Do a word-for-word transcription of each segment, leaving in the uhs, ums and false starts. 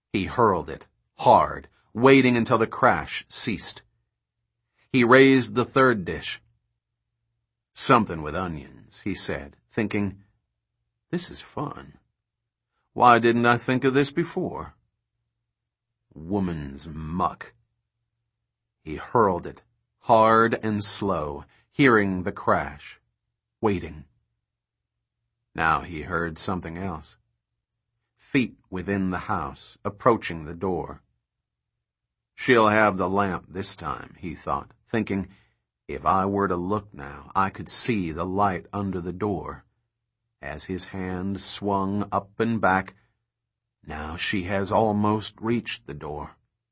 He hurled it, hard, waiting until the crash ceased. He raised the third dish. Something with onions, he said, thinking, this is fun. Why didn't I think of this before? Woman's muck. He hurled it, hard and slow, hearing the crash, waiting. Now he heard something else. Feet within the house, approaching the door. She'll have the lamp this time, he thought, thinking, if I were to look now, I could see the light under the door. As his hand swung up and back, now she has almost reached the door.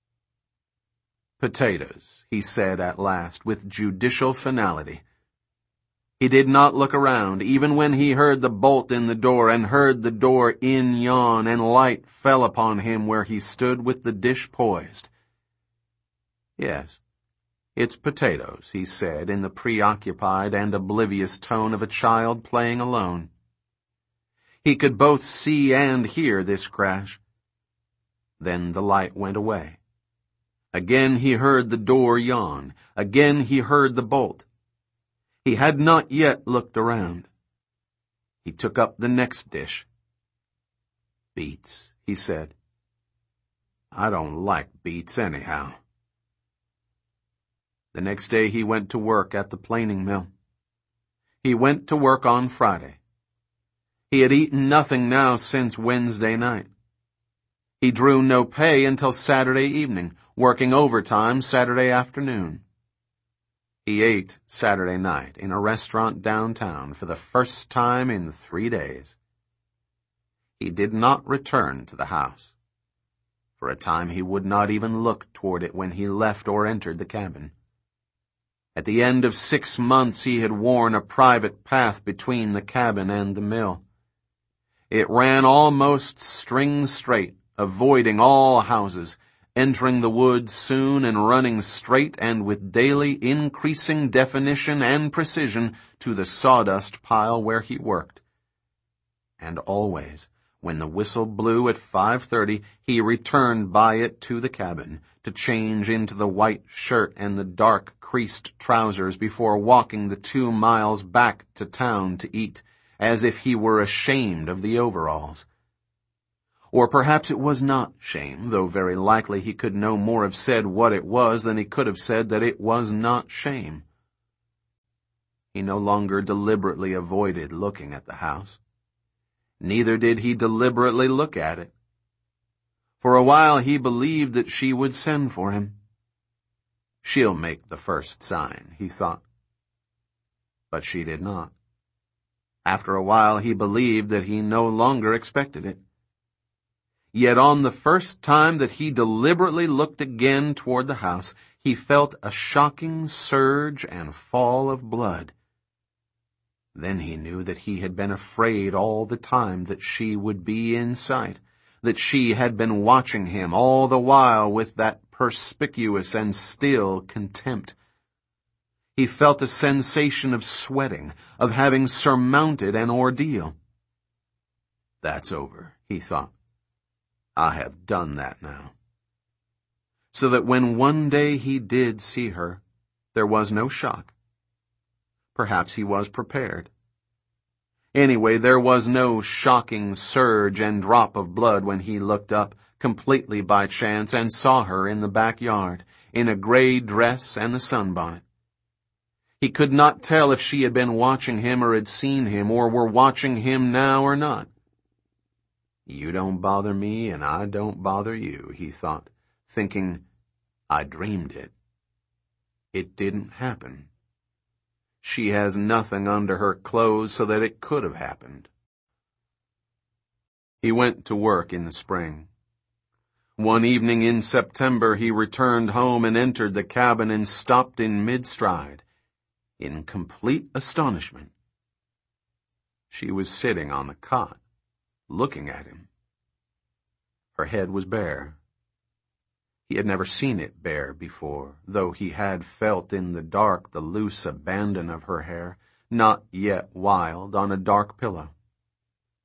Potatoes, he said at last, with judicial finality. He did not look around, even when he heard the bolt in the door and heard the door in yawn, and light fell upon him where he stood with the dish poised. Yes, it's potatoes, he said in the preoccupied and oblivious tone of a child playing alone. He could both see and hear this crash. Then the light went away. Again he heard the door yawn. Again he heard the bolt. He had not yet looked around. He took up the next dish. Beets, he said. I don't like beets anyhow. The next day he went to work at the planing mill. He went to work on Friday. He had eaten nothing now since Wednesday night. He drew no pay until Saturday evening, working overtime Saturday afternoon. He ate Saturday night in a restaurant downtown for the first time in three days. He did not return to the house. For a time he would not even look toward it when he left or entered the cabin. At the end of six months he had worn a private path between the cabin and the mill. It ran almost string straight, avoiding all houses, entering the woods soon and running straight and with daily increasing definition and precision to the sawdust pile where he worked. And always, when the whistle blew at five thirty, he returned by it to the cabin, to change into the white shirt and the dark creased trousers before walking the two miles back to town to eat, as if he were ashamed of the overalls. Or perhaps it was not shame, though very likely he could no more have said what it was than he could have said that it was not shame. He no longer deliberately avoided looking at the house. Neither did he deliberately look at it. For a while he believed that she would send for him. She'll make the first sign, he thought. But she did not. After a while he believed that he no longer expected it. Yet on the first time that he deliberately looked again toward the house, he felt a shocking surge and fall of blood. Then he knew that he had been afraid all the time that she would be in sight, that she had been watching him all the while with that perspicuous and still contempt. He felt a sensation of sweating, of having surmounted an ordeal. That's over, he thought. I have done that now. So that when one day he did see her, there was no shock. Perhaps he was prepared. Anyway, there was no shocking surge and drop of blood when he looked up, completely by chance, and saw her in the backyard, in a gray dress and a sunbonnet. He could not tell if she had been watching him or had seen him or were watching him now or not. You don't bother me and I don't bother you, he thought, thinking, I dreamed it. It didn't happen. She has nothing under her clothes so that it could have happened. He went to work in the spring. One evening in September he returned home and entered the cabin and stopped in mid-stride, in complete astonishment. She was sitting on the cot, looking at him. Her head was bare. He had never seen it bare before, though he had felt in the dark the loose abandon of her hair, not yet wild, on a dark pillow.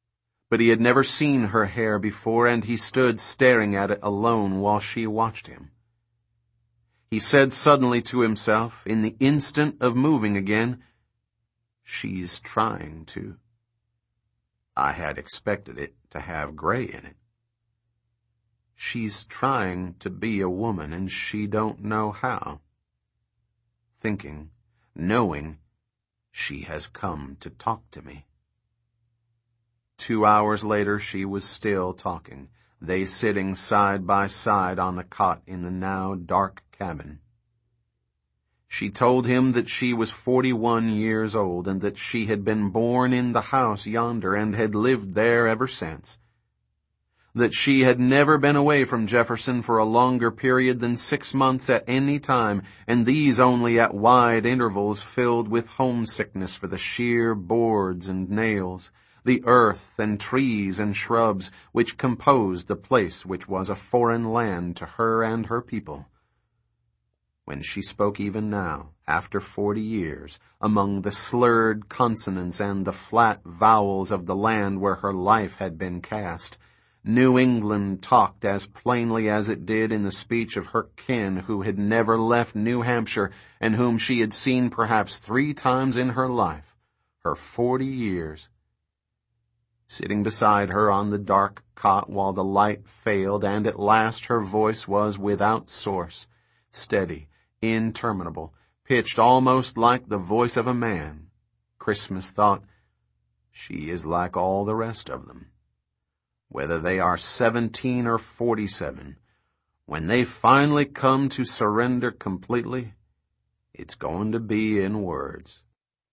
but he had never seen her hair before, and he stood staring at it alone while she watched him. He said suddenly to himself, in the instant of moving again, "She's trying to. I had expected it to have gray in it. She's trying to be a woman, and she don't know how. Thinking, knowing, she has come to talk to me." Two hours later she was still talking, they sitting side by side on the cot in the now dark cabin. She told him that she was forty-one years old, and that she had been born in the house yonder and had lived there ever since. That she had never been away from Jefferson for a longer period than six months at any time, and these only at wide intervals filled with homesickness for the sheer boards and nails, the earth and trees and shrubs which composed the place which was a foreign land to her and her people. When she spoke even now, after forty years, among the slurred consonants and the flat vowels of the land where her life had been cast, New England talked as plainly as it did in the speech of her kin who had never left New Hampshire and whom she had seen perhaps three times in her life, her forty years. Sitting beside her on the dark cot while the light failed, and at last her voice was without source, steady, interminable, pitched almost like the voice of a man, Christmas thought, "She is like all the rest of them. Whether they are seventeen or forty-seven, when they finally come to surrender completely, it's going to be in words."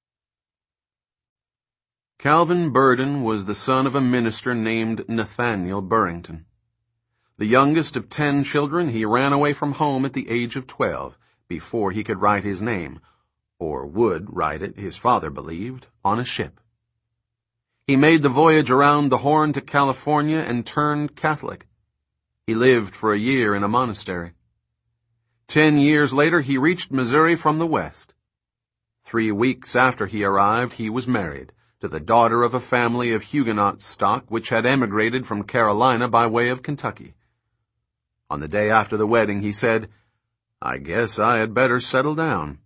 Calvin Burden was the son of a minister named Nathaniel Burrington. The youngest of ten children, he ran away from home at the age of twelve, before he could write his name, or would write it, his father believed, on a ship. He made the voyage around the Horn to California and turned Catholic. He lived for a year in a monastery. Ten years later he reached Missouri from the west. Three weeks after he arrived, he was married to the daughter of a family of Huguenot stock which had emigrated from Carolina by way of Kentucky. On the day after the wedding he said, "I guess I had better settle down."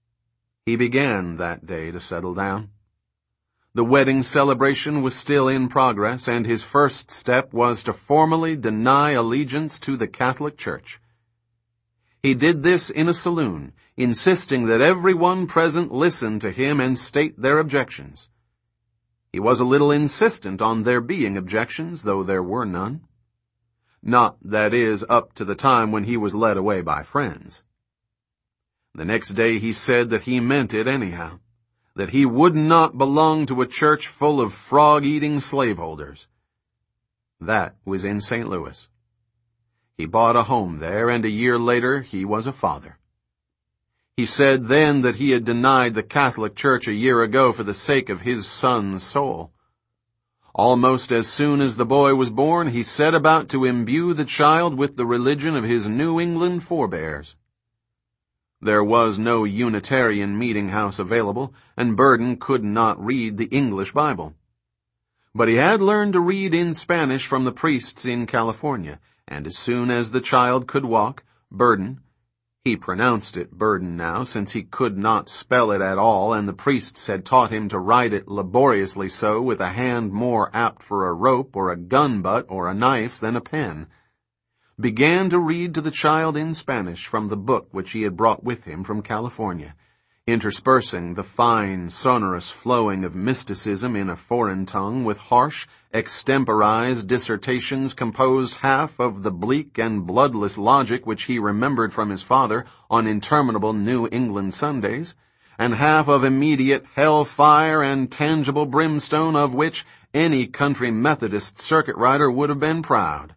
He began that day to settle down. The wedding celebration was still in progress, and his first step was to formally deny allegiance to the Catholic Church. He did this in a saloon, insisting that everyone present listen to him and state their objections. He was a little insistent on there being objections, though there were none. Not, that is, up to the time when he was led away by friends. The next day he said that he meant it anyhow, that he would not belong to a church full of frog-eating slaveholders. That was in Saint Louis. He bought a home there, and a year later he was a father. He said then that he had denied the Catholic Church a year ago for the sake of his son's soul. Almost as soon as the boy was born, he set about to imbue the child with the religion of his New England forebears. There was no Unitarian meeting house available, and Burden could not read the English Bible. But he had learned to read in Spanish from the priests in California, and as soon as the child could walk, Burden, he pronounced it Burden now, since he could not spell it at all, and the priests had taught him to write it laboriously so, with a hand more apt for a rope or a gun butt or a knife than a pen, began to read to the child in Spanish from the book which he had brought with him from California, interspersing the fine, sonorous flowing of mysticism in a foreign tongue with harsh, extemporized dissertations composed half of the bleak and bloodless logic which he remembered from his father on interminable New England Sundays, and half of immediate hell-fire and tangible brimstone of which any country Methodist circuit rider would have been proud.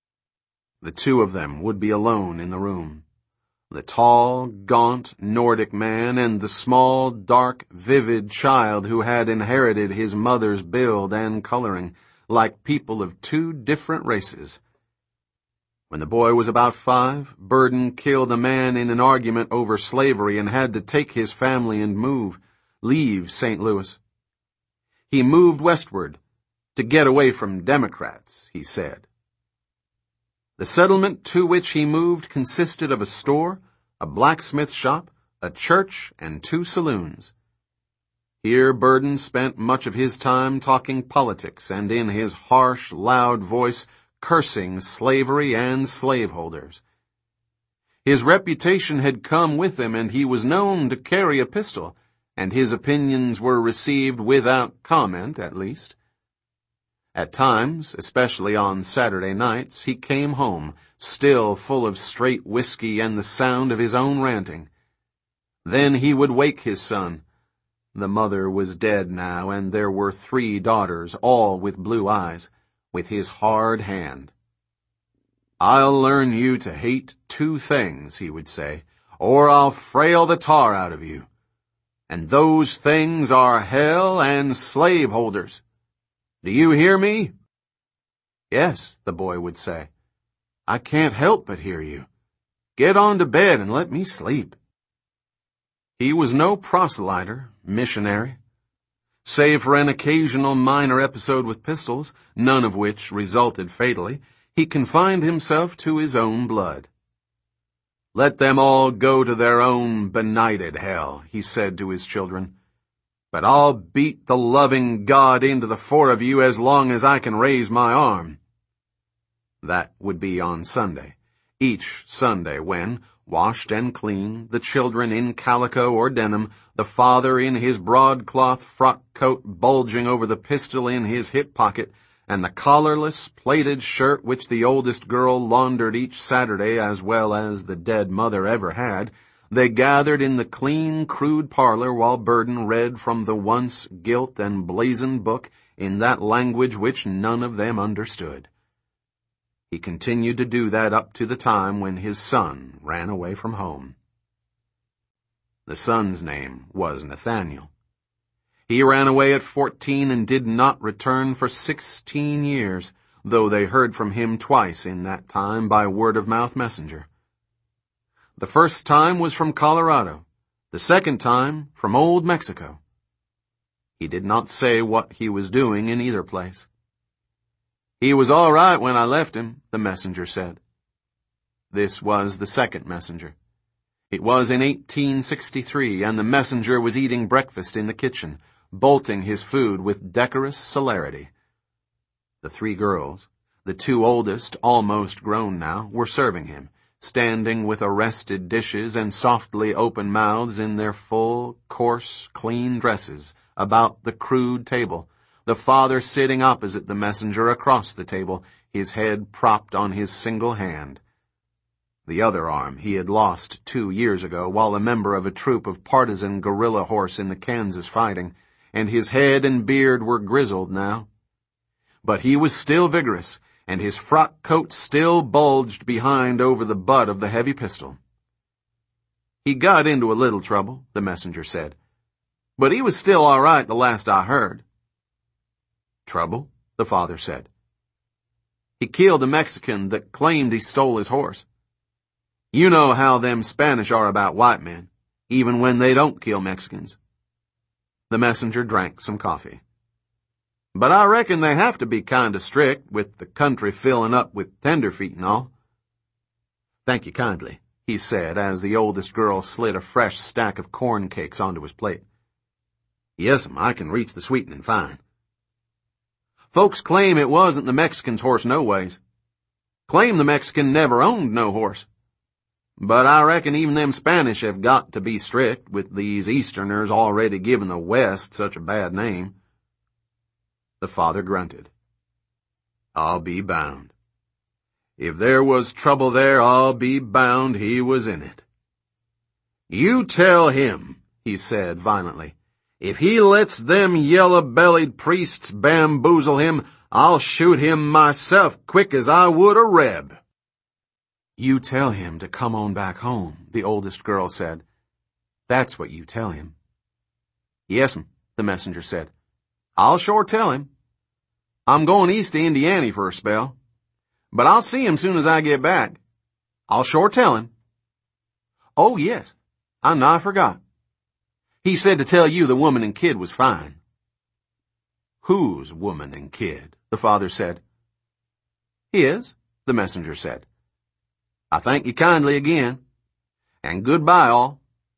The two of them would be alone in the room. The tall, gaunt Nordic man and the small, dark, vivid child who had inherited his mother's build and coloring, like people of two different races. When the boy was about five, Burden killed a man in an argument over slavery and had to take his family and move, leave Saint Louis. He moved westward, to get away from Democrats, he said. The settlement to which he moved consisted of a store, a blacksmith shop, a church, and two saloons. Here Burden spent much of his time talking politics and in his harsh, loud voice cursing slavery and slaveholders. His reputation had come with him, and he was known to carry a pistol, and his opinions were received without comment, at least. At times, especially on Saturday nights, he came home, still full of straight whiskey and the sound of his own ranting. Then he would wake his son. The mother was dead now, and there were three daughters, all with blue eyes, with his hard hand. "I'll learn you to hate two things," he would say, "or I'll frail the tar out of you. And those things are hell and slaveholders. Do you hear me?" "Yes," the boy would say. "I can't help but hear you. Get on to bed and let me sleep." He was no proselyter, missionary. Save for an occasional minor episode with pistols, none of which resulted fatally, he confined himself to his own blood. "Let them all go to their own benighted hell," he said to his children. "But I'll beat the loving God into the four of you as long as I can raise my arm." That would be on Sunday. Each Sunday when, washed and clean, the children in calico or denim, the father in his broadcloth frock coat bulging over the pistol in his hip pocket, and the collarless, plaited shirt which the oldest girl laundered each Saturday as well as the dead mother ever had, they gathered in the clean, crude parlor while Burden read from the once gilt and blazoned book in that language which none of them understood. He continued to do that up to the time when his son ran away from home. The son's name was Nathaniel. He ran away at fourteen and did not return for sixteen years, though they heard from him twice in that time by word-of-mouth messenger. The first time was from Colorado, the second time from Old Mexico. He did not say what he was doing in either place. "He was all right when I left him," the messenger said. This was the second messenger. It was in eighteen sixty-three, and the messenger was eating breakfast in the kitchen, bolting his food with decorous celerity. The three girls, the two oldest, almost grown now, were serving him, standing with arrested dishes and softly open mouths in their full, coarse, clean dresses about the crude table, the father sitting opposite the messenger across the table, his head propped on his single hand. The other arm he had lost two years ago while a member of a troop of partisan guerrilla horse in the Kansas fighting, and his head and beard were grizzled now. But he was still vigorous, and his frock coat still bulged behind over the butt of the heavy pistol. "He got into a little trouble," the messenger said, "but he was still all right the last I heard." "Trouble?" the father said. "He killed a Mexican that claimed he stole his horse. You know how them Spanish are about white men, even when they don't kill Mexicans." The messenger drank some coffee. "But I reckon they have to be kind of strict, with the country filling up with tenderfeet and all." "Thank you kindly," he said as the oldest girl slid a fresh stack of corn cakes onto his plate. "Yes'm, I can reach the sweetening fine." "Folks claim it wasn't the Mexican's horse no ways. Claim the Mexican never owned no horse. But I reckon even them Spanish have got to be strict, with these Easterners already giving the West such a bad name." The father grunted. "I'll be bound. If there was trouble there, I'll be bound he was in it." "You tell him," he said violently. "If he lets them yellow-bellied priests bamboozle him, I'll shoot him myself quick as I would a reb." "You tell him to come on back home," the oldest girl said. "That's what you tell him." "Yes'm," the messenger said. "I'll sure tell him. I'm going east to Indiana for a spell. But I'll see him soon as I get back. I'll sure tell him." "Oh, yes, I nigh forgot. He said to tell you the woman and kid was fine." "Whose woman and kid?" the father said. "His," the messenger said. "I thank you kindly again, and goodbye all."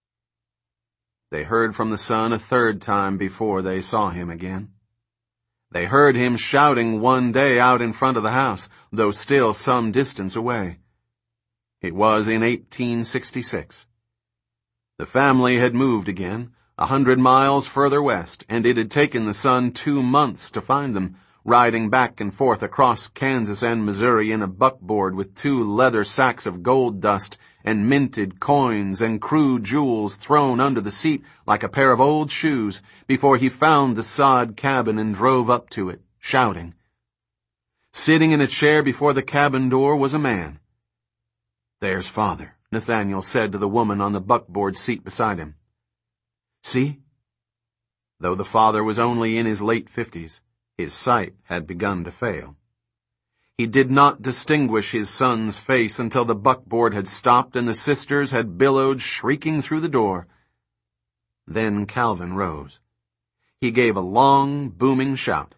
They heard from the son a third time before they saw him again. They heard him shouting one day out in front of the house, though still some distance away. It was in eighteen sixty-six. The family had moved again, a hundred miles further west, and it had taken the son two months to find them, riding back and forth across Kansas and Missouri in a buckboard with two leather sacks of gold dust and minted coins and crude jewels thrown under the seat like a pair of old shoes before he found the sod cabin and drove up to it, shouting. Sitting in a chair before the cabin door was a man. "There's Father," Nathaniel said to the woman on the buckboard seat beside him. "See?" Though the father was only in his late fifties, his sight had begun to fail. He did not distinguish his son's face until the buckboard had stopped and the sisters had billowed shrieking through the door. Then Calvin rose. He gave a long, booming shout.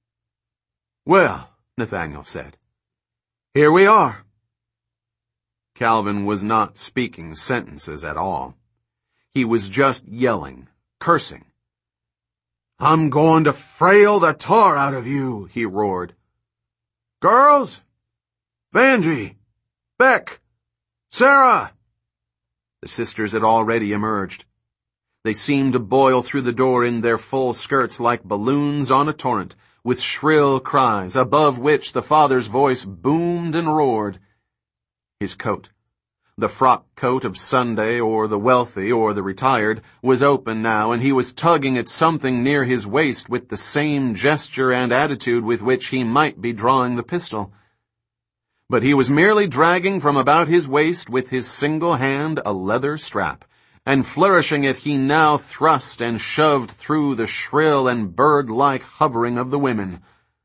"Well," Nathaniel said, "here we are." Calvin was not speaking sentences at all. He was just yelling, cursing. "I'm going to frail the tar out of you," he roared. "Girls! Vanjie! Beck! Sarah!" The sisters had already emerged. They seemed to boil through the door in their full skirts like balloons on a torrent, with shrill cries, above which the father's voice boomed and roared. His coat, the frock coat of Sunday or the wealthy or the retired, was open now, and he was tugging at something near his waist with the same gesture and attitude with which he might be drawing the pistol. But he was merely dragging from about his waist with his single hand a leather strap, and flourishing it he now thrust and shoved through the shrill and bird-like hovering of the women.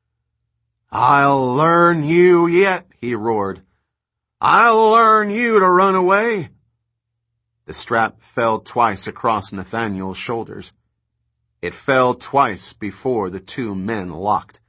"I'll learn you yet," he roared. "I'll learn you to run away." The strap fell twice across Nathaniel's shoulders. It fell twice before the two men locked.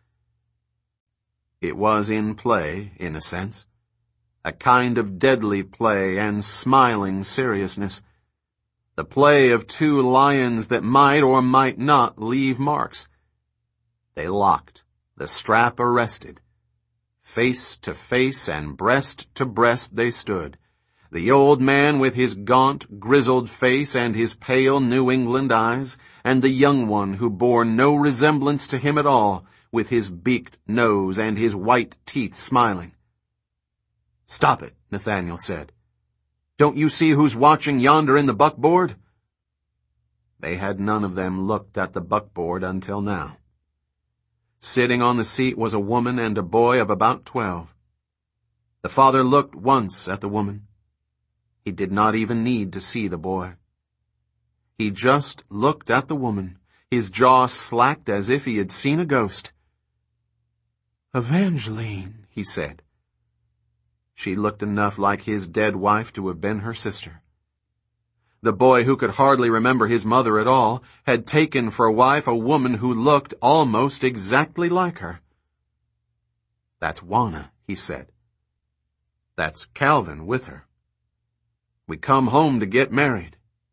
It was in play, in a sense, a kind of deadly play and smiling seriousness, the play of two lions that might or might not leave marks. They locked, the strap arrested. Face to face and breast to breast they stood, the old man with his gaunt, grizzled face and his pale New England eyes, and the young one who bore no resemblance to him at all, with his beaked nose and his white teeth smiling. "Stop it," Nathaniel said. "Don't you see who's watching yonder in the buckboard?" They had none of them looked at the buckboard until now. Sitting on the seat was a woman and a boy of about twelve. The father looked once at the woman. He did not even need to see the boy. He just looked at the woman, his jaw slacked as if he had seen a ghost. "Evangeline," he said. She looked enough like his dead wife to have been her sister. The boy, who could hardly remember his mother at all, had taken for wife a woman who looked almost exactly like her. "That's Juana," he said. "That's Calvin with her. We come home to get married."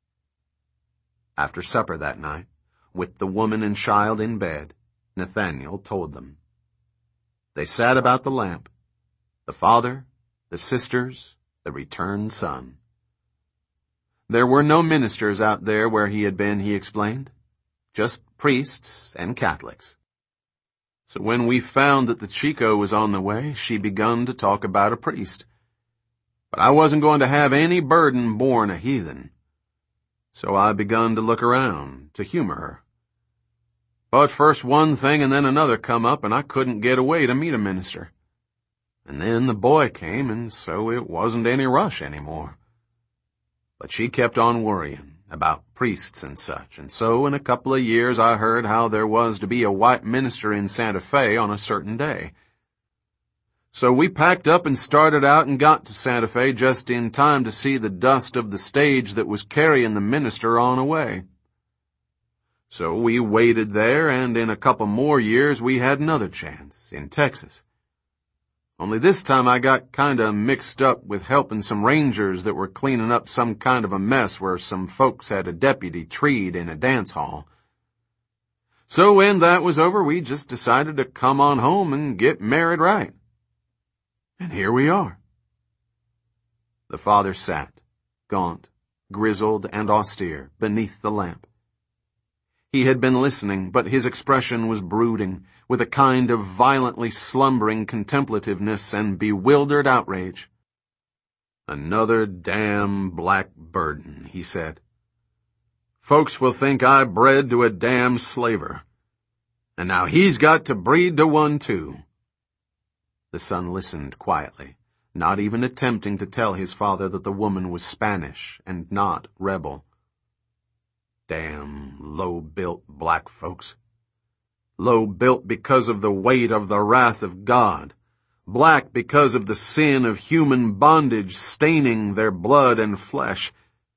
After supper that night, with the woman and child in bed, Nathaniel told them. They sat about the lamp, the father, the sisters, the returned son. There were no ministers out there where he had been, he explained. Just priests and Catholics. So when we found that the Chico was on the way, she begun to talk about a priest. But I wasn't going to have any burden born a heathen. So I begun to look around, to humor her. But first one thing and then another come up, and I couldn't get away to meet a minister. And then the boy came, and so it wasn't any rush anymore. But she kept on worrying about priests and such, and so in a couple of years I heard how there was to be a white minister in Santa Fe on a certain day. So we packed up and started out and got to Santa Fe just in time to see the dust of the stage that was carrying the minister on away. So we waited there, and in a couple more years we had another chance, in Texas. Only this time I got kinda mixed up with helping some rangers that were cleaning up some kind of a mess where some folks had a deputy treed in a dance hall. So when that was over, we just decided to come on home and get married right. And here we are. The father sat, gaunt, grizzled, and austere, beneath the lamp. He had been listening, but his expression was brooding, with a kind of violently slumbering contemplativeness and bewildered outrage. "Another damn black burden," he said. "Folks will think I bred to a damn slaver. And now he's got to breed to one too." The son listened quietly, not even attempting to tell his father that the woman was Spanish and not rebel. Damn low-built black folks. Low-built because of the weight of the wrath of God. Black because of the sin of human bondage staining their blood and flesh.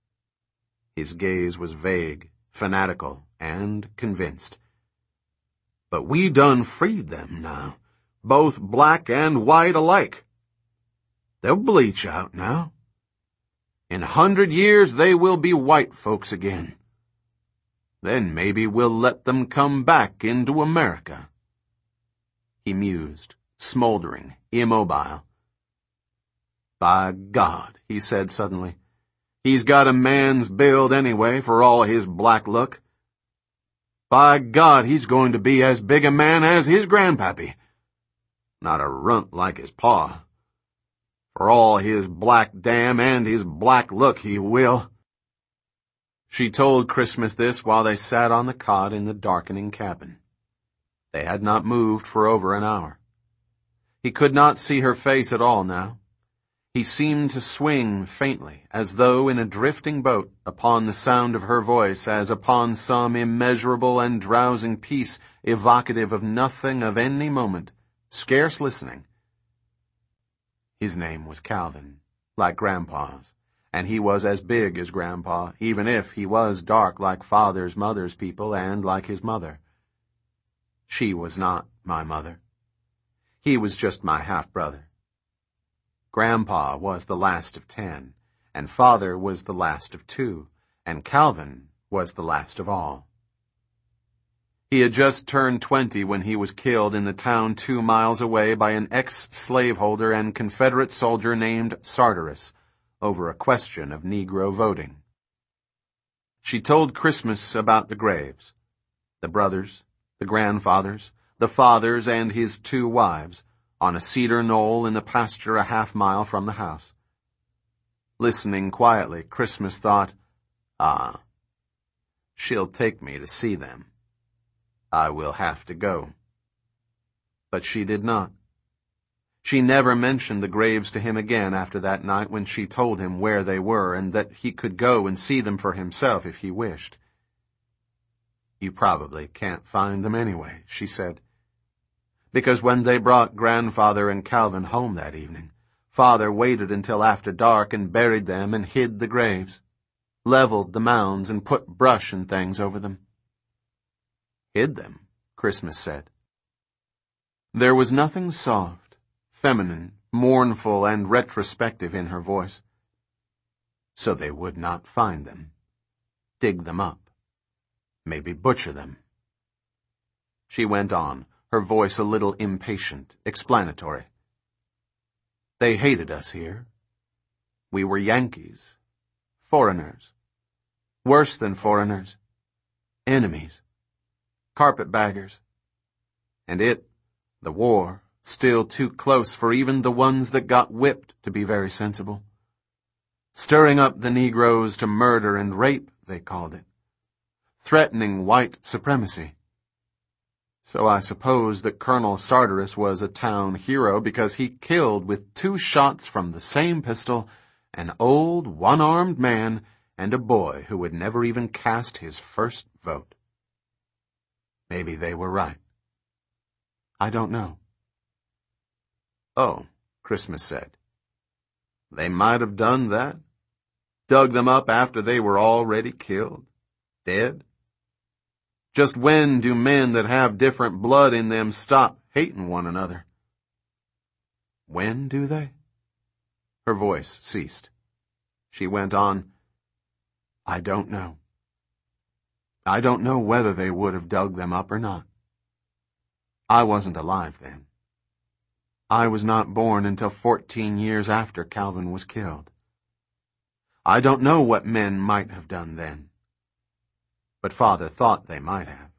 His gaze was vague, fanatical, and convinced. But we done freed them now, both black and white alike. They'll bleach out now. In a hundred years they will be white folks again. Then maybe we'll let them come back into America. He mused, smoldering, immobile. "By God," he said suddenly, "he's got a man's build anyway for all his black look. By God, he's going to be as big a man as his grandpappy. Not a runt like his pa. For all his black dam and his black look, he will." She told Christmas this while they sat on the cot in the darkening cabin. They had not moved for over an hour. He could not see her face at all now. He seemed to swing faintly, as though in a drifting boat, upon the sound of her voice as upon some immeasurable and drowsing peace evocative of nothing of any moment, scarce listening. His name was Calvin, like Grandpa's. And he was as big as Grandpa, even if he was dark like Father's mother's people and like his mother. She was not my mother. He was just my half-brother. Grandpa was the last of ten, and Father was the last of two, and Calvin was the last of all. He had just turned twenty when he was killed in the town two miles away by an ex-slaveholder and Confederate soldier named Sartoris, over a question of Negro voting. She told Christmas about the graves, the brothers, the grandfathers, the fathers and his two wives, on a cedar knoll in the pasture a half mile from the house. Listening quietly, Christmas thought, "Ah, she'll take me to see them. I will have to go." But she did not. She never mentioned the graves to him again after that night when she told him where they were and that he could go and see them for himself if he wished. "You probably can't find them anyway," she said. Because when they brought Grandfather and Calvin home that evening, Father waited until after dark and buried them and hid the graves, leveled the mounds and put brush and things over them. "Hid them," Christmas said. There was nothing soft, feminine, mournful, and retrospective in her voice. So they would not find them. Dig them up. Maybe butcher them. She went on, her voice a little impatient, explanatory. "They hated us here. We were Yankees. Foreigners. Worse than foreigners. Enemies. Carpetbaggers. And it, the war, still too close for even the ones that got whipped to be very sensible. Stirring up the Negroes to murder and rape, they called it. Threatening white supremacy. So I suppose that Colonel Sartoris was a town hero because he killed with two shots from the same pistol an old one-armed man and a boy who would never even cast his first vote. Maybe they were right. I don't know." "Oh," Christmas said. "They might have done that. Dug them up after they were already killed. Dead. Just when do men that have different blood in them stop hating one another? When do they? Her voice ceased. She went on, I don't know. I don't know whether they would have dug them up or not. I wasn't alive then. I was not born until fourteen years after Calvin was killed. I don't know what men might have done then. But Father thought they might have.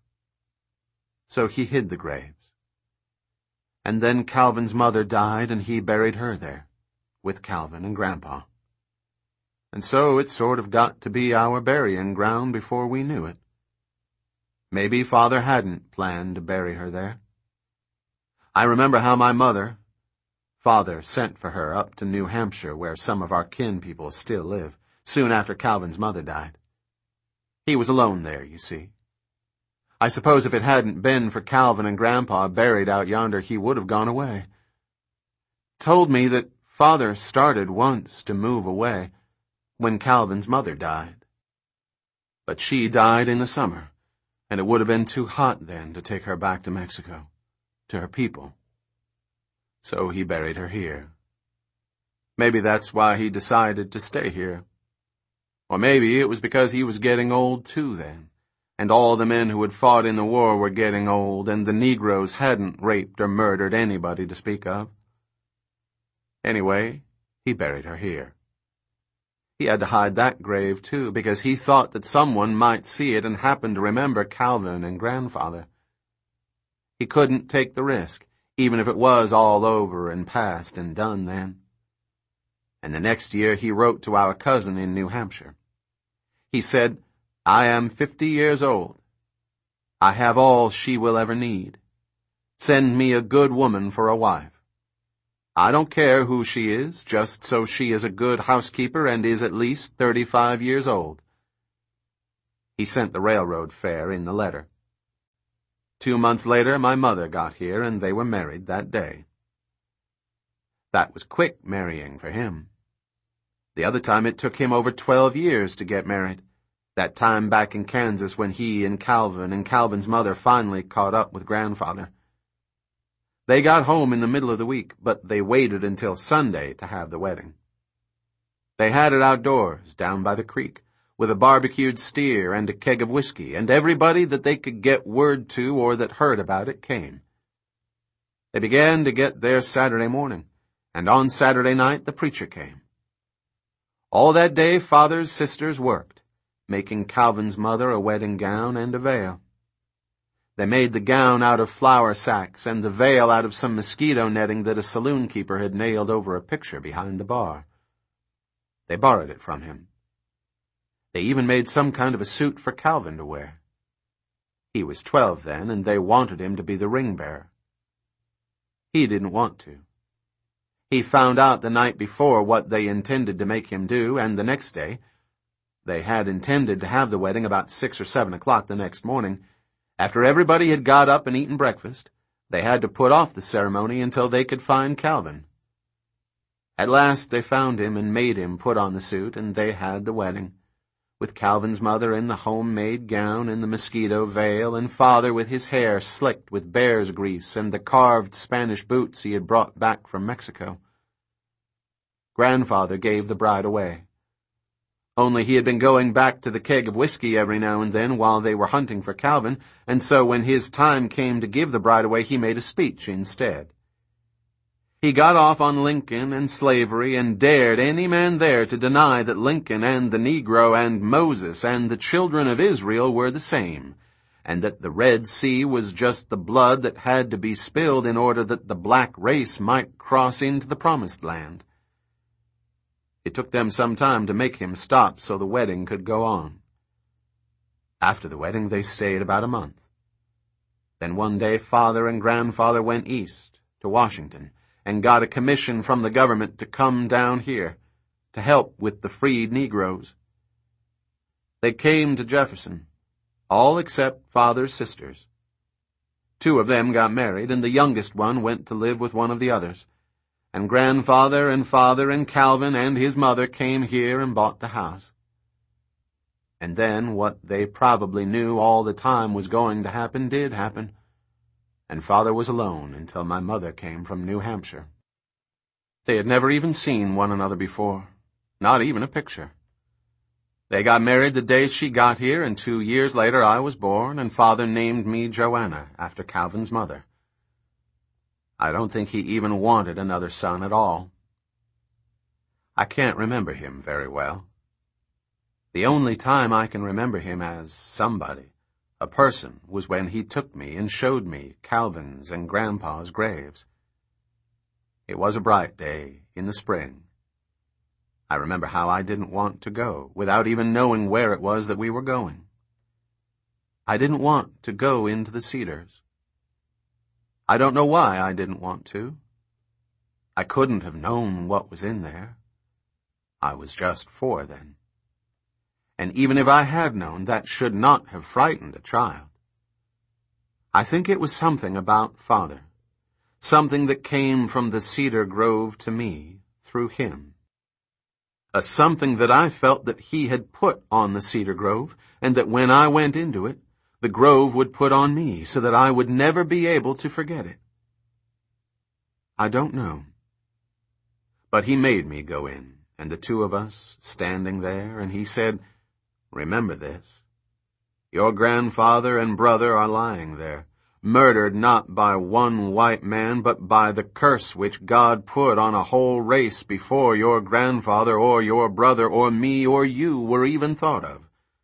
So he hid the graves. And then Calvin's mother died and he buried her there, with Calvin and Grandpa. And so it sort of got to be our burying ground before we knew it. Maybe Father hadn't planned to bury her there. I remember how my mother, Father sent for her up to New Hampshire, where some of our kin people still live, soon after Calvin's mother died. He was alone there, you see. I suppose if it hadn't been for Calvin and Grandpa buried out yonder, he would have gone away. Told me that Father started once to move away when Calvin's mother died. But she died in the summer, and it would have been too hot then to take her back to Mexico, to her people. So he buried her here. Maybe that's why he decided to stay here. Or maybe it was because he was getting old too then, and all the men who had fought in the war were getting old, and the Negroes hadn't raped or murdered anybody to speak of. Anyway, he buried her here. He had to hide that grave too, because he thought that someone might see it and happen to remember Calvin and Grandfather. He couldn't take the risk, even if it was all over and past and done then. And the next year he wrote to our cousin in New Hampshire. He said, I am fifty years old. I have all she will ever need. Send me a good woman for a wife. I don't care who she is, just so she is a good housekeeper and is at least thirty-five years old. He sent the railroad fare in the letter. Two months later, my mother got here, and they were married that day. That was quick marrying for him. The other time it took him over twelve years to get married, that time back in Kansas when he and Calvin and Calvin's mother finally caught up with Grandfather. They got home in the middle of the week, but they waited until Sunday to have the wedding. They had it outdoors, down by the creek, with a barbecued steer and a keg of whiskey, and everybody that they could get word to or that heard about it came. They began to get there Saturday morning, and on Saturday night the preacher came. All that day Father's sisters worked, making Calvin's mother a wedding gown and a veil. They made the gown out of flour sacks and the veil out of some mosquito netting that a saloon keeper had nailed over a picture behind the bar. They borrowed it from him. They even made some kind of a suit for Calvin to wear. He was twelve then, and they wanted him to be the ring-bearer. He didn't want to. He found out the night before what they intended to make him do, and the next day, they had intended to have the wedding about six or seven o'clock the next morning. After everybody had got up and eaten breakfast, they had to put off the ceremony until they could find Calvin. At last they found him and made him put on the suit, and they had the wedding, with Calvin's mother in the homemade gown and the mosquito veil, and Father with his hair slicked with bear's grease and the carved Spanish boots he had brought back from Mexico. Grandfather gave the bride away. Only he had been going back to the keg of whiskey every now and then while they were hunting for Calvin, and so when his time came to give the bride away, he made a speech instead. He got off on Lincoln and slavery and dared any man there to deny that Lincoln and the Negro and Moses and the children of Israel were the same, and that the Red Sea was just the blood that had to be spilled in order that the black race might cross into the Promised Land. It took them some time to make him stop so the wedding could go on. After the wedding, they stayed about a month. Then one day Father and Grandfather went east to Washington and got a commission from the government to come down here to help with the freed Negroes. They came to Jefferson, all except Father's sisters. Two of them got married, and the youngest one went to live with one of the others. And Grandfather and Father and Calvin and his mother came here and bought the house. And then what they probably knew all the time was going to happen did happen, and Father was alone until my mother came from New Hampshire. They had never even seen one another before, not even a picture. They got married the day she got here, and two years later I was born, and Father named me Joanna, after Calvin's mother. I don't think he even wanted another son at all. I can't remember him very well. The only time I can remember him as somebody, a person, was when he took me and showed me Calvin's and Grandpa's graves. It was a bright day in the spring. I remember how I didn't want to go, without even knowing where it was that we were going. I didn't want to go into the cedars. I don't know why I didn't want to. I couldn't have known what was in there. I was just four then. And even if I had known, that should not have frightened a child. I think it was something about Father, something that came from the cedar grove to me through him. A something that I felt that he had put on the cedar grove, and that when I went into it, the grove would put on me, so that I would never be able to forget it. I don't know. But he made me go in, and the two of us standing there, and he said, "Remember this. Your grandfather and brother are lying there, murdered not by one white man, but by the curse which God put on a whole race before your grandfather or your brother or me or you were even thought of.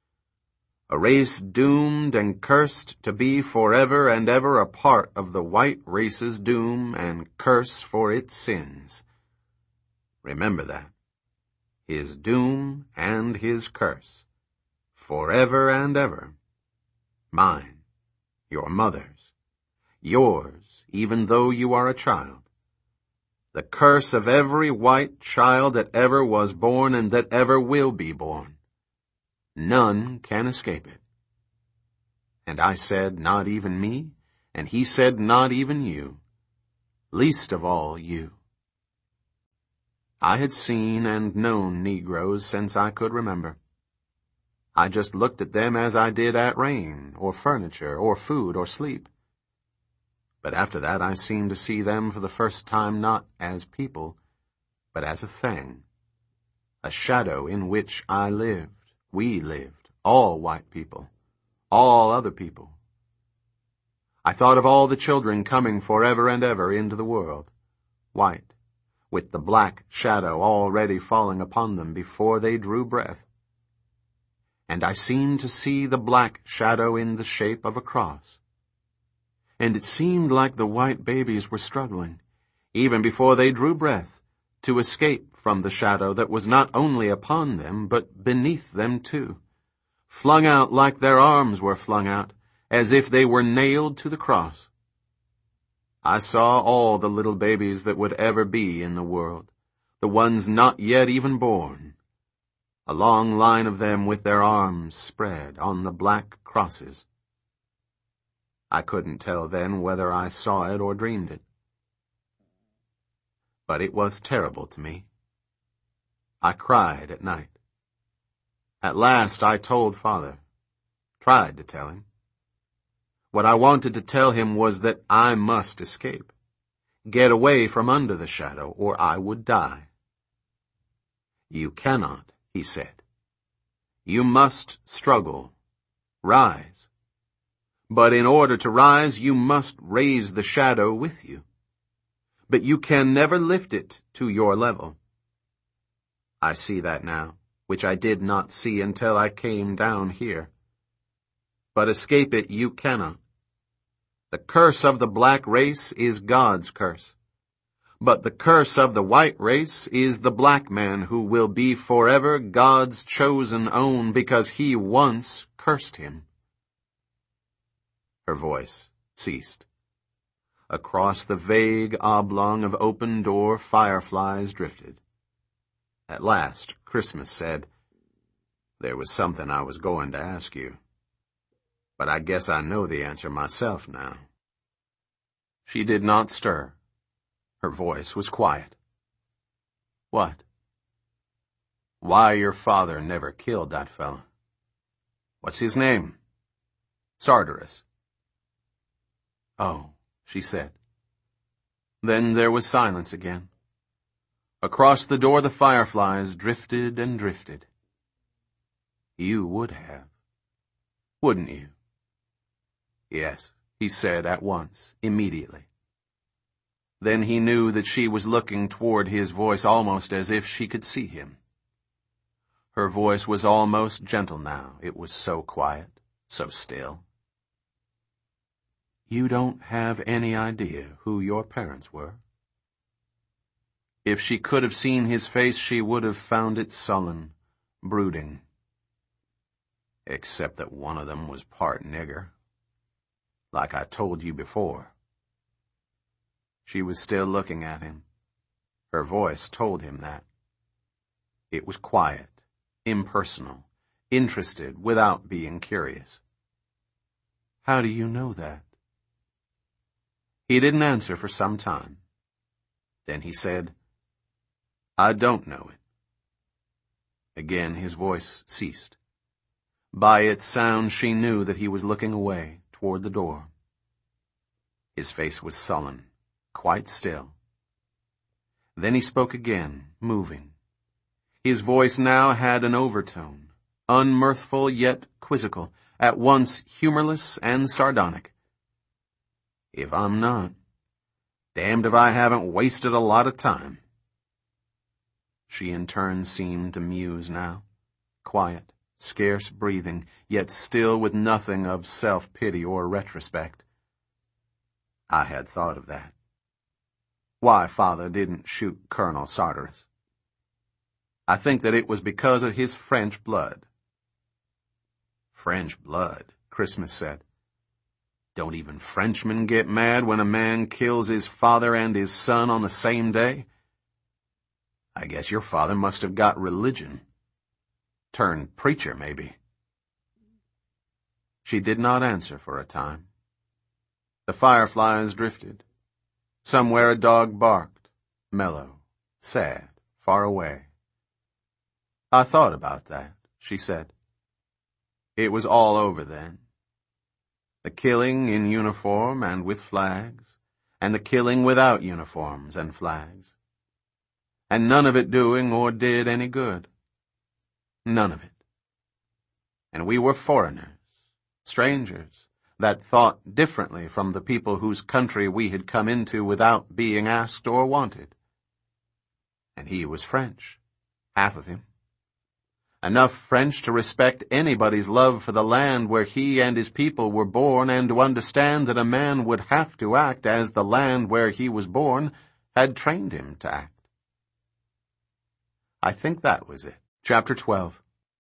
A race doomed and cursed to be forever and ever a part of the white race's doom and curse for its sins. Remember that. His doom and his curse. Forever and ever. Mine. Your mother's. Yours, even though you are a child. The curse of every white child that ever was born and that ever will be born. None can escape it." And I said, "Not even me," and he said, "Not even you. Least of all you." I had seen and known Negroes since I could remember. I just looked at them as I did at rain, or furniture, or food, or sleep. But after that I seemed to see them for the first time not as people, but as a thing, a shadow in which I lived, we lived, all white people, all other people. I thought of all the children coming forever and ever into the world, white, with the black shadow already falling upon them before they drew breath. And I seemed to see the black shadow in the shape of a cross. And it seemed like the white babies were struggling, even before they drew breath, to escape from the shadow that was not only upon them, but beneath them too, flung out like their arms were flung out, as if they were nailed to the cross. I saw all the little babies that would ever be in the world, the ones not yet even born, a long line of them with their arms spread on the black crosses. I couldn't tell then whether I saw it or dreamed it. But it was terrible to me. I cried at night. At last I told Father, tried to tell him. What I wanted to tell him was that I must escape, get away from under the shadow, or I would die. "You cannot," he said. "You must struggle, rise. But in order to rise, you must raise the shadow with you. But you can never lift it to your level. I see that now, which I did not see until I came down here. But escape it you cannot. The curse of the black race is God's curse. But the curse of the white race is the black man who will be forever God's chosen own because he once cursed him." Her voice ceased. Across the vague oblong of open door, fireflies drifted. At last, Christmas said, "There was something I was going to ask you. But I guess I know the answer myself now." She did not stir. Her voice was quiet. "What?" "Why your father never killed that fella." What's his name? Sartoris. Oh, she said. Then there was silence again. Across the door the fireflies drifted and drifted. You would have, wouldn't you? Yes, he said at once, immediately. Then he knew that she was looking toward his voice almost as if she could see him. Her voice was almost gentle now. It was so quiet, so still. You don't have any idea who your parents were? If she could have seen his face, she would have found it sullen, brooding. Except that one of them was part nigger. Like I told you before. She was still looking at him. Her voice told him that. It was quiet, impersonal, interested without being curious. How do you know that? He didn't answer for some time. Then he said, I don't know it. Again his voice ceased. By its sound she knew that he was looking away toward the door. His face was sullen, quite still. Then he spoke again, moving. His voice now had an overtone, unmirthful yet quizzical, at once humorless and sardonic. If I'm not, damned if I haven't wasted a lot of time. She in turn seemed to muse now, quiet, scarce breathing, yet still with nothing of self-pity or retrospect. I had thought of that. Why Father didn't shoot Colonel Sartoris. I think that it was because of his French blood. French blood, Christmas said. Don't even Frenchmen get mad when a man kills his father and his son on the same day? I guess your father must have got religion. Turned preacher, maybe. She did not answer for a time. The fireflies drifted. Somewhere a dog barked, mellow, sad, far away. I thought about that, she said. It was all over then. The killing in uniform and with flags, and the killing without uniforms and flags. And none of it doing or did any good. None of it. And we were foreigners, strangers, that thought differently from the people whose country we had come into without being asked or wanted. And he was French, half of him. Enough French to respect anybody's love for the land where he and his people were born, and to understand that a man would have to act as the land where he was born had trained him to act. I think that was it. Chapter twelve.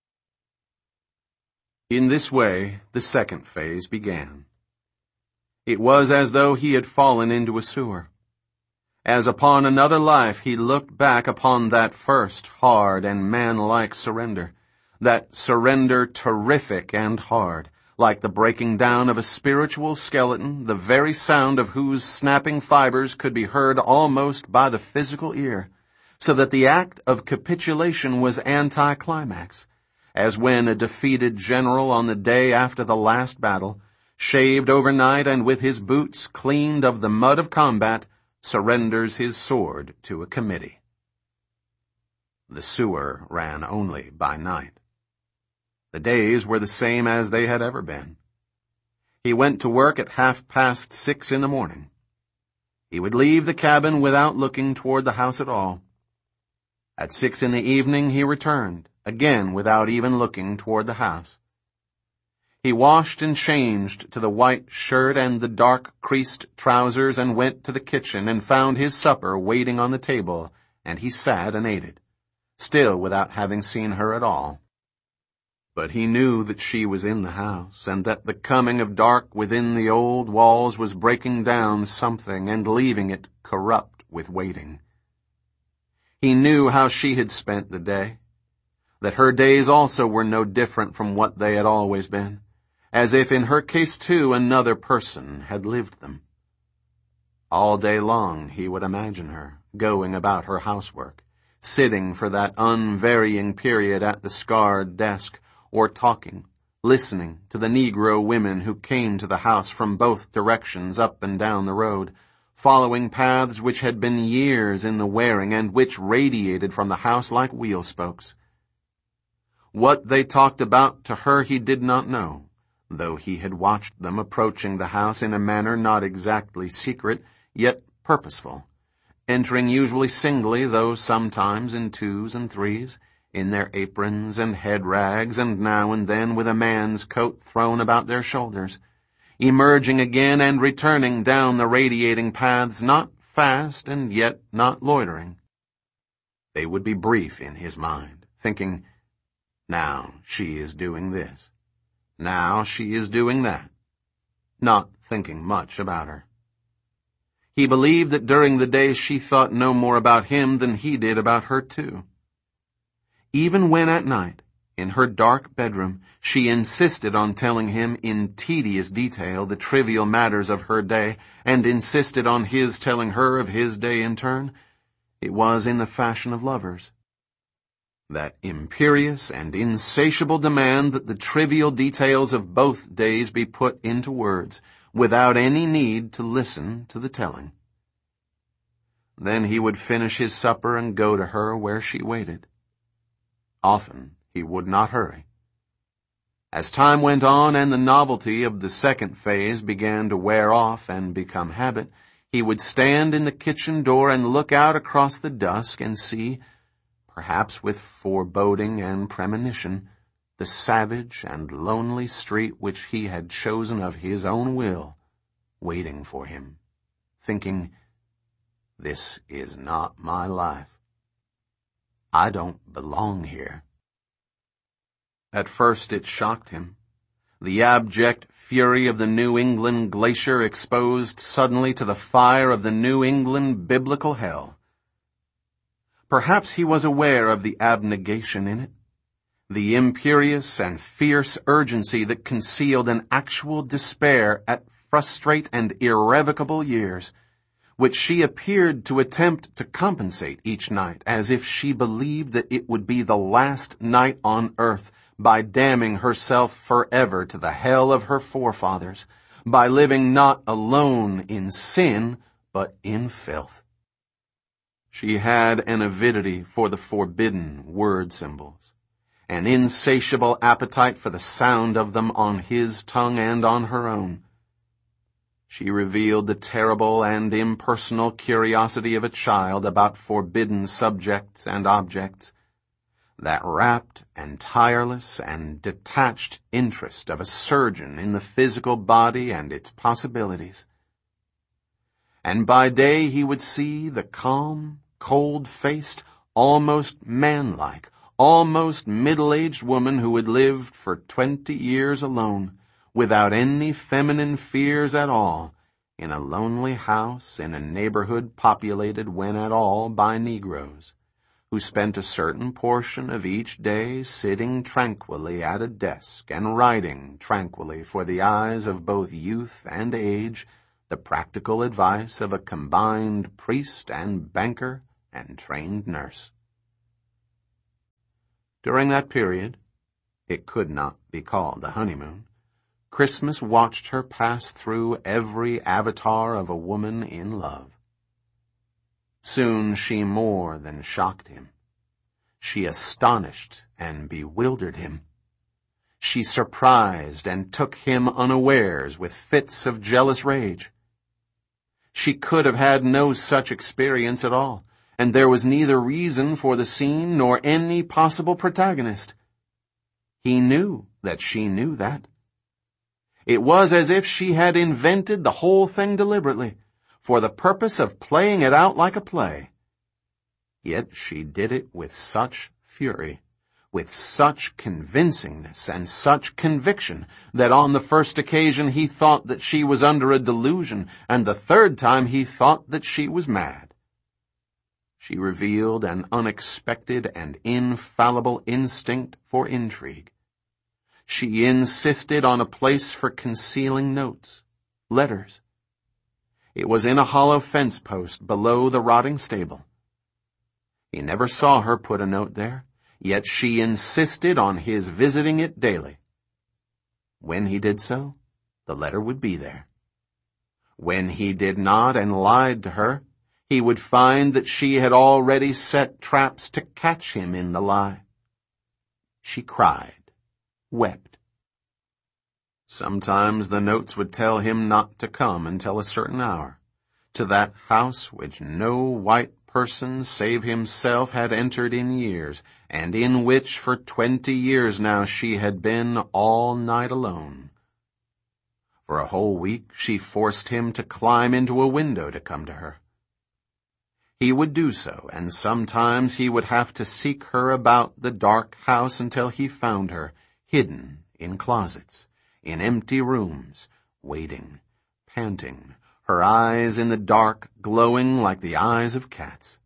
In this way, the second phase began. It was as though he had fallen into a sewer. As upon another life, he looked back upon that first hard and man-like surrender, that surrender terrific and hard, like the breaking down of a spiritual skeleton, the very sound of whose snapping fibers could be heard almost by the physical ear, so that the act of capitulation was anticlimax, as when a defeated general on the day after the last battle, shaved overnight and with his boots cleaned of the mud of combat, surrenders his sword to a committee. The sewer ran only by night. The days were the same as they had ever been. He went to work at half past six in the morning. He would leave the cabin without looking toward the house at all. At six in the evening he returned, again without even looking toward the house. He washed and changed to the white shirt and the dark creased trousers and went to the kitchen and found his supper waiting on the table, and he sat and ate it, still without having seen her at all. But he knew that she was in the house, and that the coming of dark within the old walls was breaking down something and leaving it corrupt with waiting. He knew how she had spent the day, that her days also were no different from what they had always been, as if in her case too another person had lived them. All day long he would imagine her, going about her housework, sitting for that unvarying period at the scarred desk, or talking, listening to the Negro women who came to the house from both directions up and down the road, following paths which had been years in the wearing and which radiated from the house like wheel spokes. What they talked about to her he did not know, though he had watched them approaching the house in a manner not exactly secret, yet purposeful, entering usually singly, though sometimes in twos and threes, in their aprons and head rags, and now and then with a man's coat thrown about their shoulders, emerging again and returning down the radiating paths, not fast and yet not loitering. They would be brief in his mind, thinking, now she is doing this, now she is doing that, not thinking much about her. He believed that during the day she thought no more about him than he did about her too. Even when at night, in her dark bedroom, she insisted on telling him in tedious detail the trivial matters of her day, and insisted on his telling her of his day in turn, it was in the fashion of lovers. That imperious and insatiable demand that the trivial details of both days be put into words, without any need to listen to the telling. Then he would finish his supper and go to her where she waited. Often he would not hurry. As time went on and the novelty of the second phase began to wear off and become habit, he would stand in the kitchen door and look out across the dusk and see, perhaps with foreboding and premonition, the savage and lonely street which he had chosen of his own will, waiting for him, thinking, this is not my life. I don't belong here. At first it shocked him, the abject fury of the New England glacier exposed suddenly to the fire of the New England biblical hell. Perhaps he was aware of the abnegation in it, the imperious and fierce urgency that concealed an actual despair at frustrate and irrevocable years, which she appeared to attempt to compensate each night as if she believed that it would be the last night on earth, by damning herself forever to the hell of her forefathers, by living not alone in sin, but in filth. She had an avidity for the forbidden word symbols, an insatiable appetite for the sound of them on his tongue and on her own. She revealed the terrible and impersonal curiosity of a child about forbidden subjects and objects, that rapt and tireless and detached interest of a surgeon in the physical body and its possibilities. And by day he would see the calm, cold-faced, almost manlike, almost middle-aged woman who had lived for twenty years alone, without any feminine fears at all, in a lonely house in a neighborhood populated when at all by Negroes, who spent a certain portion of each day sitting tranquilly at a desk and writing tranquilly for the eyes of both youth and age the practical advice of a combined priest and banker and trained nurse. During that period, it could not be called a honeymoon, Christmas watched her pass through every avatar of a woman in love. Soon she more than shocked him. She astonished and bewildered him. She surprised and took him unawares with fits of jealous rage. She could have had no such experience at all, and there was neither reason for the scene nor any possible protagonist. He knew that she knew that. It was as if she had invented the whole thing deliberately, for the purpose of playing it out like a play. Yet she did it with such fury, with such convincingness and such conviction, that on the first occasion he thought that she was under a delusion, and the third time he thought that she was mad. She revealed an unexpected and infallible instinct for intrigue. She insisted on a place for concealing notes, letters. It was in a hollow fence post below the rotting stable. He never saw her put a note there, yet she insisted on his visiting it daily. When he did so, the letter would be there. When he did not and lied to her, he would find that she had already set traps to catch him in the lie. She cried, wept. Sometimes the notes would tell him not to come until a certain hour, to that house which no white person save himself had entered in years, and in which for twenty years now she had been all night alone. For a whole week she forced him to climb into a window to come to her. He would do so, and sometimes he would have to seek her about the dark house until he found her, hidden in closets, in empty rooms, waiting, panting, her eyes in the dark glowing like the eyes of cats.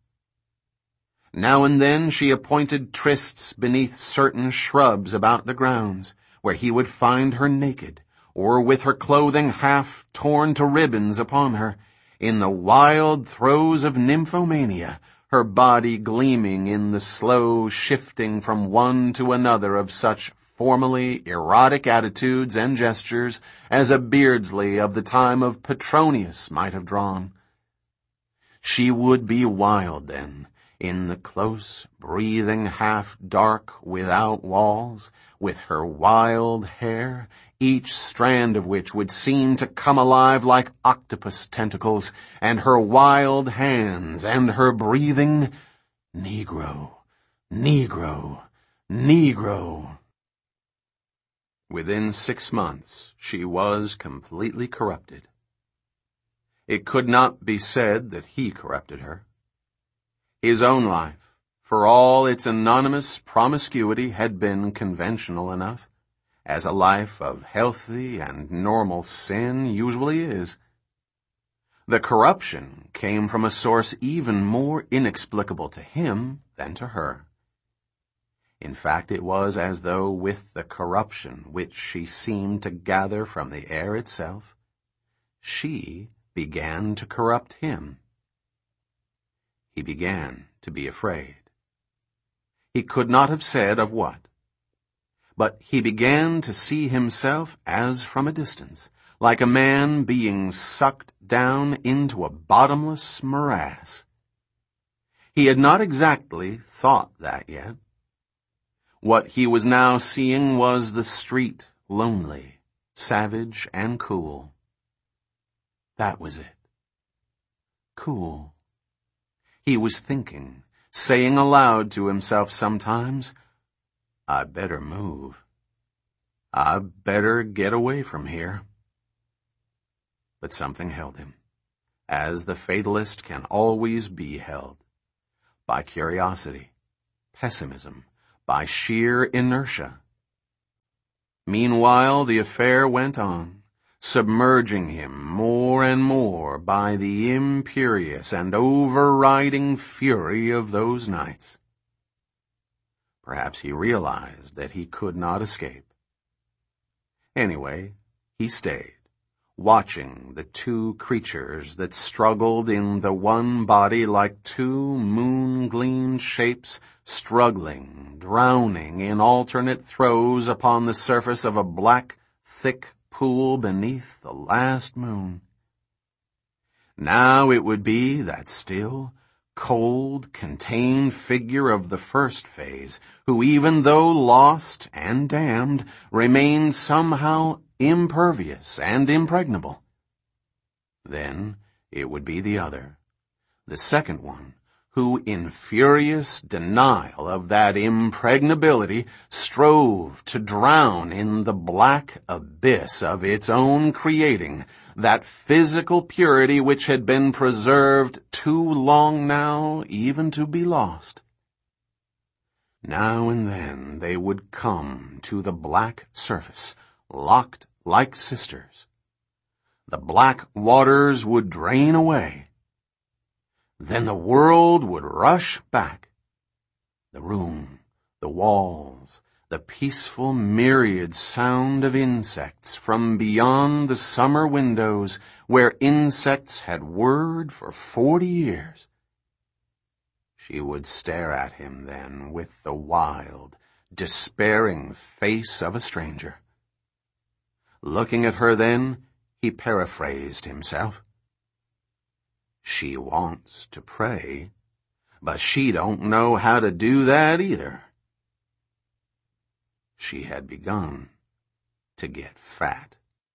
Now and then she appointed trysts beneath certain shrubs about the grounds, where he would find her naked, or with her clothing half torn to ribbons upon her, in the wild throes of nymphomania, her body gleaming in the slow shifting from one to another of such formally erotic attitudes and gestures as a Beardsley of the time of Petronius might have drawn. She would be wild then, in the close, breathing half-dark without walls, with her wild hair, each strand of which would seem to come alive like octopus tentacles, and her wild hands, and her breathing, Negro, Negro, Negro. Within six months, she was completely corrupted. It could not be said that he corrupted her. His own life, for all its anonymous promiscuity, had been conventional enough, as a life of healthy and normal sin usually is. The corruption came from a source even more inexplicable to him than to her. In fact, it was as though with the corruption which she seemed to gather from the air itself, she began to corrupt him. He began to be afraid. He could not have said of what, but he began to see himself as from a distance, like a man being sucked down into a bottomless morass. He had not exactly thought that yet. What he was now seeing was the street lonely, savage, and cool. That was it. Cool. He was thinking, saying aloud to himself sometimes, I better move. I better get away from here. But something held him, as the fatalist can always be held, by curiosity, pessimism, by sheer inertia. Meanwhile, the affair went on, submerging him more and more by the imperious and overriding fury of those nights. Perhaps he realized that he could not escape. Anyway, he stayed, watching the two creatures that struggled in the one body like two moon-gleamed shapes struggling, drowning in alternate throes upon the surface of a black, thick pool beneath the last moon. Now it would be that still, cold, contained figure of the first phase, who even though lost and damned, remained somehow impervious and impregnable. Then it would be the other, the second one, who in furious denial of that impregnability strove to drown in the black abyss of its own creating that physical purity which had been preserved too long now even to be lost. Now and then they would come to the black surface, locked like sisters. The black waters would drain away. Then the world would rush back. The room, the walls, the peaceful myriad sound of insects from beyond the summer windows where insects had whirred for forty years. She would stare at him then with the wild, despairing face of a stranger. Looking at her then, he paraphrased himself. She wants to pray, but she don't know how to do that either. She had begun to get fat.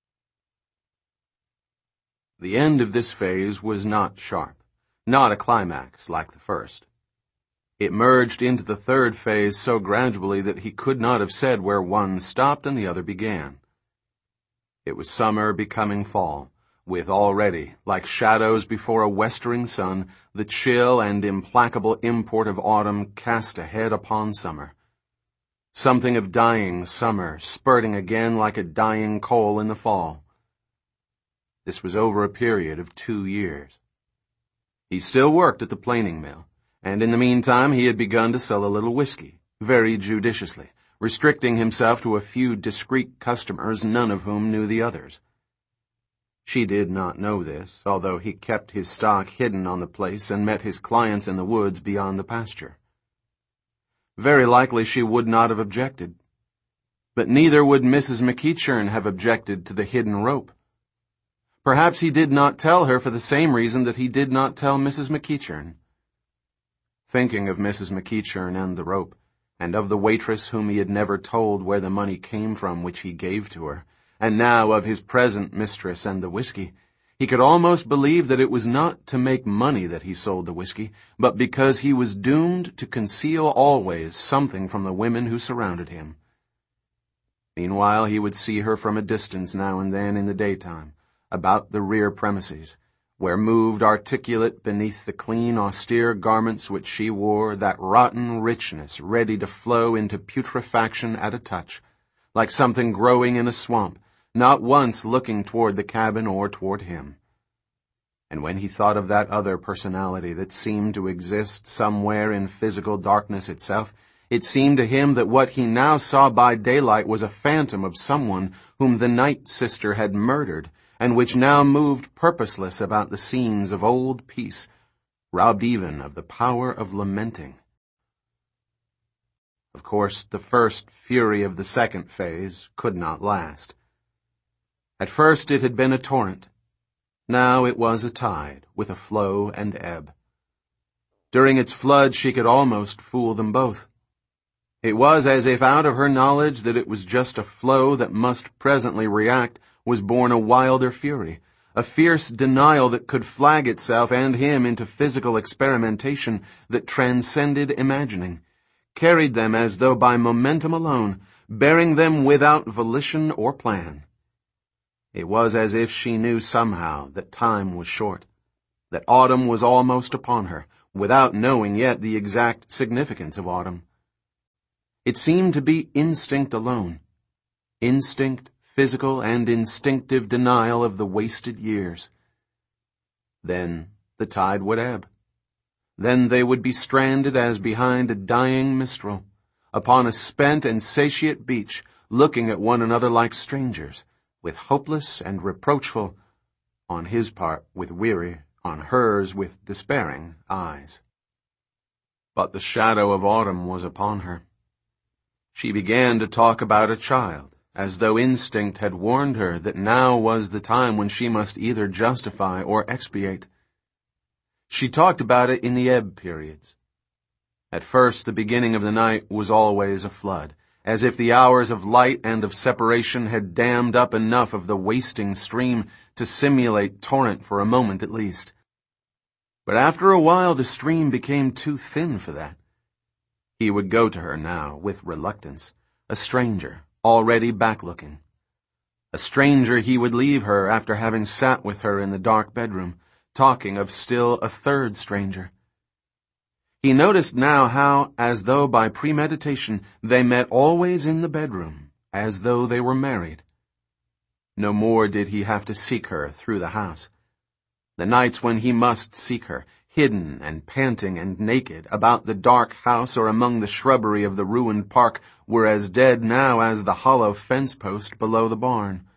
The end of this phase was not sharp, not a climax like the first. It merged into the third phase so gradually that he could not have said where one stopped and the other began. It was summer becoming fall, with already, like shadows before a westering sun, the chill and implacable import of autumn cast ahead upon summer. Something of dying summer spurting again like a dying coal in the fall. This was over a period of two years. He still worked at the planing mill, and in the meantime he had begun to sell a little whiskey, very judiciously, restricting himself to a few discreet customers, none of whom knew the others. She did not know this, although he kept his stock hidden on the place and met his clients in the woods beyond the pasture. Very likely she would not have objected, but neither would Missus McEachern have objected to the hidden rope. Perhaps he did not tell her for the same reason that he did not tell Missus McEachern. Thinking of Missus McEachern and the rope, and of the waitress whom he had never told where the money came from which he gave to her, and now of his present mistress and the whiskey, he could almost believe that it was not to make money that he sold the whiskey, but because he was doomed to conceal always something from the women who surrounded him. Meanwhile, he would see her from a distance now and then in the daytime, about the rear premises, where moved articulate beneath the clean, austere garments which she wore that rotten richness ready to flow into putrefaction at a touch, like something growing in a swamp, not once looking toward the cabin or toward him. And when he thought of that other personality that seemed to exist somewhere in physical darkness itself, it seemed to him that what he now saw by daylight was a phantom of someone whom the night sister had murdered, and which now moved purposeless about the scenes of old peace, robbed even of the power of lamenting. Of course, the first fury of the second phase could not last. At first it had been a torrent. Now it was a tide, with a flow and ebb. During its flood she could almost fool them both. It was as if out of her knowledge that it was just a flow that must presently react was born a wilder fury, a fierce denial that could flag itself and him into physical experimentation that transcended imagining, carried them as though by momentum alone, bearing them without volition or plan. It was as if she knew somehow that time was short, that autumn was almost upon her, without knowing yet the exact significance of autumn. It seemed to be instinct alone, instinct, physical and instinctive denial of the wasted years. Then the tide would ebb. Then they would be stranded as behind a dying mistral, upon a spent and satiate beach, looking at one another like strangers, with hopeless and reproachful, on his part with weary, on hers with despairing eyes. But the shadow of autumn was upon her. She began to talk about a child, as though instinct had warned her that now was the time when she must either justify or expiate. She talked about it in the ebb periods. At first, the beginning of the night was always a flood, as if the hours of light and of separation had dammed up enough of the wasting stream to simulate torrent for a moment at least. But after a while the stream became too thin for that. He would go to her now with reluctance, a stranger, already back-looking. A stranger he would leave her after having sat with her in the dark bedroom, talking of still a third stranger. He noticed now how, as though by premeditation, they met always in the bedroom, as though they were married. No more did he have to seek her through the house. The nights when he must seek her, hidden and panting and naked, about the dark house or among the shrubbery of the ruined park, were as dead now as the hollow fence post below the barn.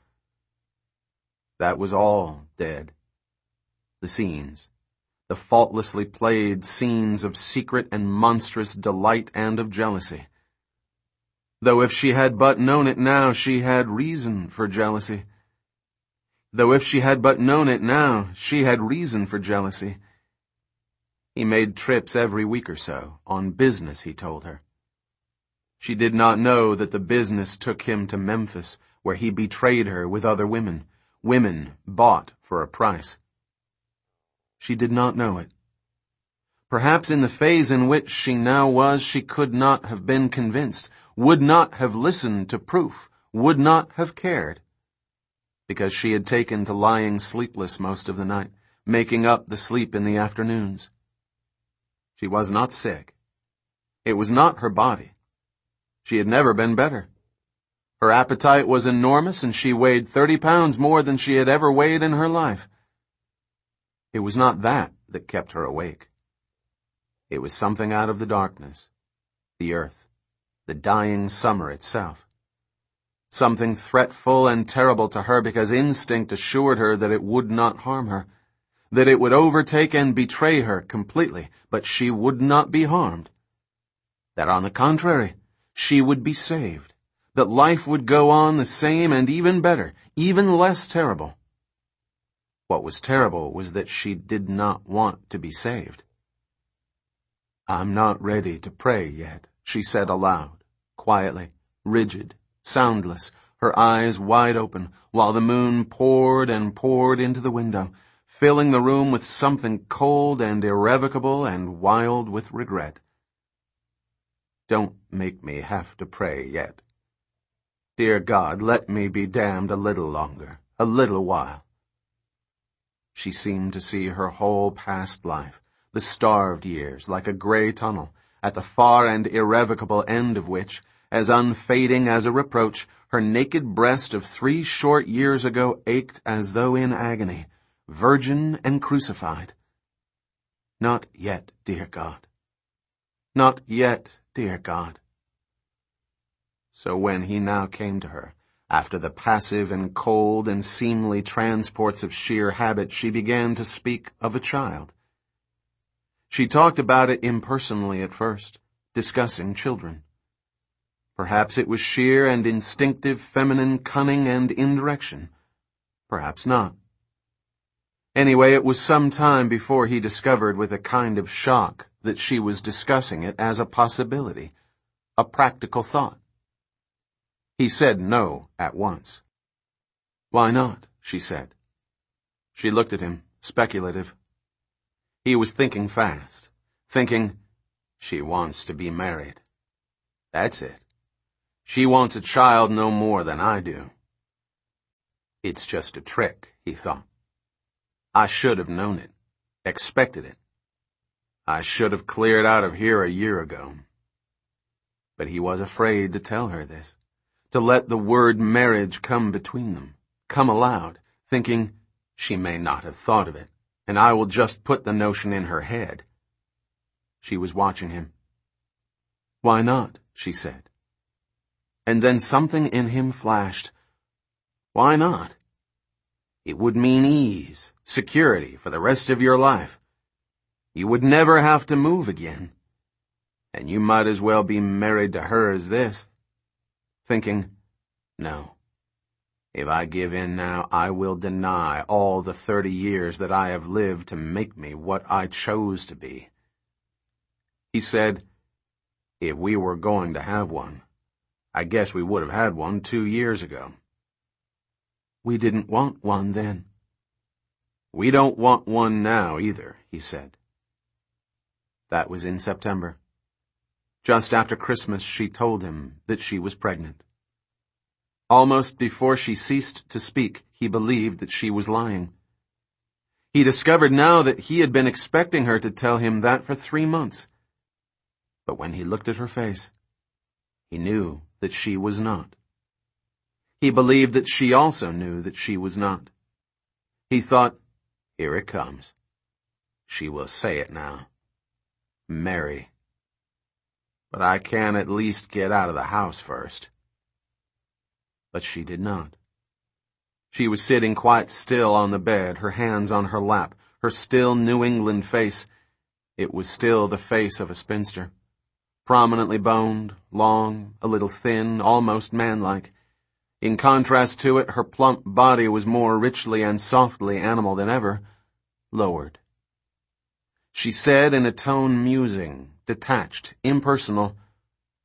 That was all dead. The scenes, the faultlessly played scenes of secret and monstrous delight and of jealousy. Though if she had but known it now, she had reason for jealousy. Though if she had but known it now, she had reason for jealousy. He made trips every week or so, on business, he told her. She did not know that the business took him to Memphis, where he betrayed her with other women, women bought for a price. She did not know it. Perhaps in the phase in which she now was, she could not have been convinced, would not have listened to proof, would not have cared, because she had taken to lying sleepless most of the night, making up the sleep in the afternoons. She was not sick. It was not her body. She had never been better. Her appetite was enormous, and she weighed thirty pounds more than she had ever weighed in her life. It was not that that kept her awake. It was something out of the darkness, the earth, the dying summer itself. Something threatful and terrible to her because instinct assured her that it would not harm her, that it would overtake and betray her completely, but she would not be harmed. That on the contrary, she would be saved, that life would go on the same and even better, even less terrible. What was terrible was that she did not want to be saved. "I'm not ready to pray yet," she said aloud, quietly, rigid, soundless, her eyes wide open, while the moon poured and poured into the window, filling the room with something cold and irrevocable and wild with regret. "Don't make me have to pray yet. Dear God, let me be damned a little longer, a little while." She seemed to see her whole past life, the starved years, like a gray tunnel, at the far and irrevocable end of which, as unfading as a reproach, her naked breast of three short years ago ached as though in agony, virgin and crucified. Not yet, dear God. Not yet, dear God. So when he now came to her, after the passive and cold and seemly transports of sheer habit, she began to speak of a child. She talked about it impersonally at first, discussing children. Perhaps it was sheer and instinctive feminine cunning and indirection. Perhaps not. Anyway, it was some time before he discovered with a kind of shock that she was discussing it as a possibility, a practical thought. He said no at once. "Why not?" she said. She looked at him, speculative. He was thinking fast, thinking, she wants to be married. That's it. She wants a child no more than I do. It's just a trick, he thought. I should have known it, expected it. I should have cleared out of here a year ago. But he was afraid to tell her this, to let the word marriage come between them, come aloud, thinking, she may not have thought of it, and I will just put the notion in her head. She was watching him. "Why not?" she said. And then something in him flashed. Why not? It would mean ease, security for the rest of your life. You would never have to move again. And you might as well be married to her as this. Thinking, no. If I give in now, I will deny all the thirty years that I have lived to make me what I chose to be. He said, if we were going to have one, I guess we would have had one two years ago. We didn't want one then. We don't want one now either, he said. That was in September. Just after Christmas, she told him that she was pregnant. Almost before she ceased to speak, he believed that she was lying. He discovered now that he had been expecting her to tell him that for three months. But when he looked at her face, he knew that she was not. He believed that she also knew that she was not. He thought, here it comes. She will say it now. Mary. But I can at least get out of the house first. But she did not. She was sitting quite still on the bed, her hands on her lap, her still New England face. It was still the face of a spinster. prominently boned, long, a little thin, almost manlike. In contrast to it, her plump body was more richly and softly animal than ever, lowered. She said in a tone musing, detached, impersonal,